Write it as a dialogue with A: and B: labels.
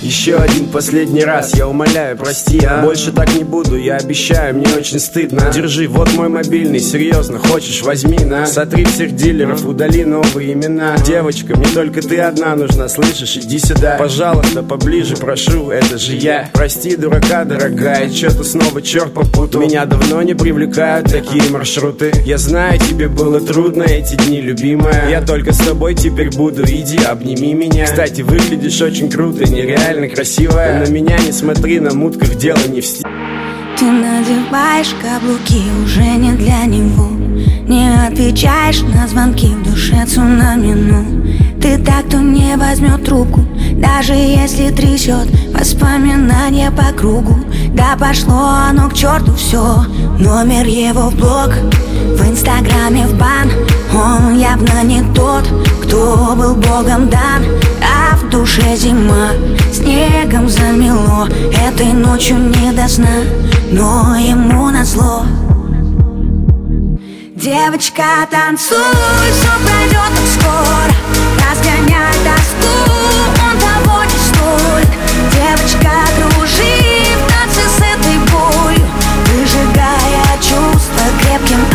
A: Еще один последний раз, я умоляю, прости, больше так не буду, я обещаю, мне очень стыдно. Держи, вот мой мобильный, серьезно, хочешь, возьми, на. Сотри всех дилеров, удали новые имена. Девочка, мне только ты одна нужна, слышишь, иди сюда. Пожалуйста, поближе, прошу, это же я. Прости, дурака, дорогая, что-то снова черт попутал. Меня давно не привлекают такие маршруты. Я знаю, тебе было трудно эти дни, любимая. Я только с тобой теперь буду, иди, обними меня. Кстати, выглядишь очень круто, нереально красивая. На меня не смотри, на мутках дело не в стиле.
B: Ты надеваешь каблуки уже не для него. Не отвечаешь на звонки, в душе цунами, ну. Ты так, кто не возьмет трубку, даже если трясет воспоминания по кругу. Да пошло оно к черту все, номер его в блог, в инстаграме в бан. Он явно не тот, кто был богом дан. А в душе зима, снегом замело. Этой ночью не до сна, но ему назло. Девочка, танцуй, все пройдет так скоро. Разгоняй тоску, он того не стоит. Девочка, кружи в танце с этой болью, выжигая чувства крепким